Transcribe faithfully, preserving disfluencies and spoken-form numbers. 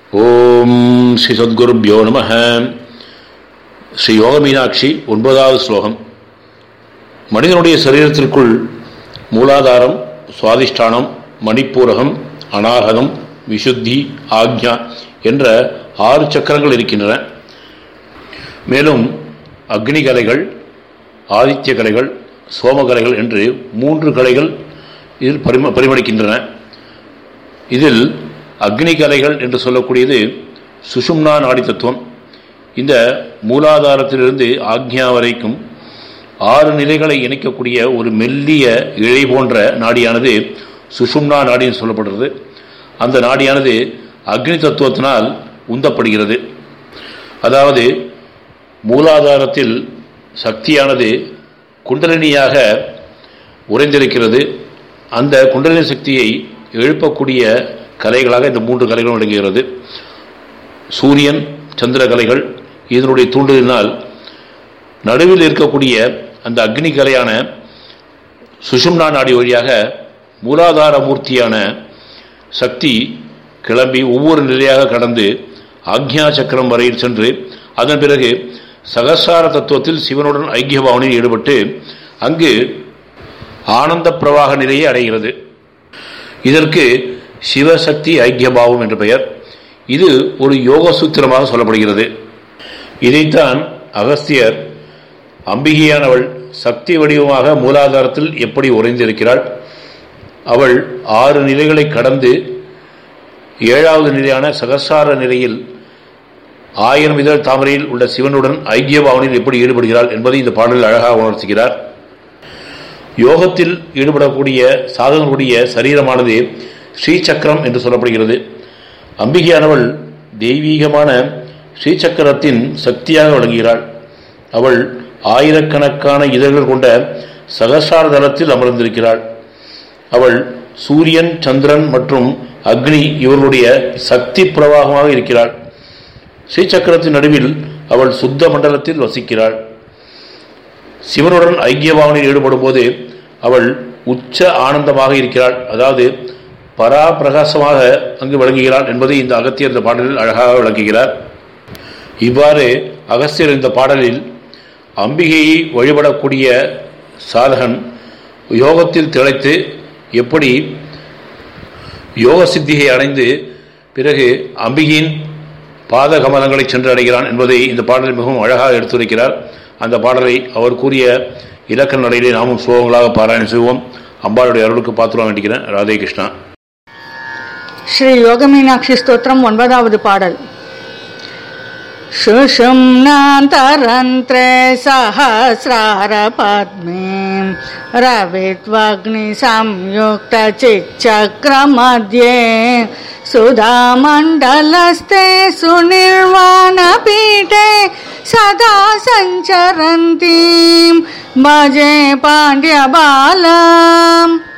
ஓம் ஸ்ரீ சத்குருப்யோ நமஹ. ஸ்ரீ யோக மீனாட்சி ஒன்பதாவது ஸ்லோகம். மனிதனுடைய சரீரத்திற்குள் மூலாதாரம், சுவாதிஷ்டானம், மணிப்பூரகம், அநாகதம், விசுத்தி, ஆக்ஞா என்ற ஆறு சக்கரங்கள் இருக்கின்றன. மேலும் அக்னி கலைகள், ஆதித்ய கலைகள், சோமகலைகள் என்று மூன்று கலைகள் இதில் பரிம பரிமளிக்கின்றன. இதில் அக்னி கலைகள் என்று சொல்லக்கூடியது சுஷும்னா நாடி தத்துவம். இந்த மூலாதாரத்திலிருந்து ஆக்ஞா வரைக்கும் ஆறு நிலைகளை இணைக்கக்கூடிய ஒரு மெல்லிய இழை போன்ற நாடியானது சுஷும்னா நாடின்னு சொல்லப்படுறது. அந்த நாடியானது அக்னி தத்துவத்தினால் உந்தப்படுகிறது. அதாவது மூலாதாரத்தில் சக்தியானது குண்டலினியாக உறைந்திருக்கிறது. அந்த குண்டலினி சக்தியை எழுப்பக்கூடிய கலைகளாக இந்த மூன்று கலைகளும் விளங்குகிறது. சூரியன், சந்திர கலைகள் இதனுடைய தூண்டுதலினால் நடுவில் இருக்கக்கூடிய அந்த அக்னி கலையான சுஷும்னா நாடி வழியாக மூலாதார மூர்த்தியான சக்தி கிளம்பி ஒவ்வொரு நிலையாக கடந்து ஆக்ஞா சக்கரம் வரையில் சென்று அதன் பிறகு சகசார தத்துவத்தில் சிவனுடன் ஐக்கிய பாவனையில் ஈடுபட்டு அங்கு ஆனந்த பிரவாக நிலையை அடைகிறது. இதற்கு சிவசக்தி ஐக்கியபாவம் என்று பெயர். இது ஒரு யோக சூத்திரமாக சொல்லப்படுகிறது. இதைத்தான் அகஸ்தியர் அம்பிகையானவள் சக்தி வடிவமாக மூலாதாரத்தில் எப்படி உறைந்திருக்கிறாள், அவள் ஆறு நிலைகளை கடந்து ஏழாவது நிலையான சகசார நிலையில் ஆயிரம் இதழ் தாமரையில் உள்ள சிவனுடன் ஐக்கிய பாவனையில் எப்படி ஈடுபடுகிறாள் என்பதை இந்த பாடலில் அழகாக உணர்த்துகிறார். யோகத்தில் ஈடுபடக்கூடிய சாதகனுடைய சரீரமானது ஸ்ரீசக்கரம் என்று சொல்லப்படுகிறது. அம்பிகையானவள் தெய்வீகமான ஸ்ரீசக்கரத்தின் சக்தியாக விளங்குகிறாள். அவள் ஆயிரக்கணக்கான இதழ்கள் கொண்ட சகசார தலத்தில் அமர்ந்திருக்கிறாள். அவள் சூரியன், சந்திரன் மற்றும் அக்னி இவர்களுடைய சக்தி பிரவாகமாக இருக்கிறாள். ஸ்ரீசக்கரத்தின் நடுவில் அவள் சுத்த மண்டலத்தில் வசிக்கிறாள். சிவனுடன் ஐக்கிய பாவனையில் ஈடுபடும் போது அவள் உச்ச ஆனந்தமாக இருக்கிறாள். அதாவது பரா பிரகாசமாக அங்கு விளங்குகிறாள் என்பதை இந்த அகத்தியர் இந்த பாடலில் அழகாக விளக்குகிறார். இவ்வாறு அகஸ்தியர் இந்த பாடலில் அம்பிகையை வழிபடக்கூடிய சாதகன் யோகத்தில் திளைத்து எப்படி யோக சித்தியை அடைந்து பிறகு அம்பிகையின் பாத கமலங்களை சென்று அடைகிறான் என்பதை இந்த பாடலில் மிகவும் அழகாக எடுத்துரைக்கிறார். அந்த பாடலை அவர் கூறிய இலக்கண நடையிலே நாமும் ஸ்லோகங்களாக பாராயணம் செய்வோம். அம்பாளுடைய அருளுக்கு பாத்திரம் வேண்டிக்கிறேன். ராதே கிருஷ்ணா. ஸ்ரீ யோக மீனாட்சி ஸ்தோத்திரம் ஒன்பதாவது பாடல். சுஷும்னாந்தரந்த்ரே சஹஸ்ரார பத்மே ரவித்வக்னி சம்யுக்த சிச்சக்ர மத்யே சுதாமண்டலஸ்தே சுநிர்வாண பீఠே சதா சஞ்சரந்தீம் பஜே பாண்ட்ய பாலம்.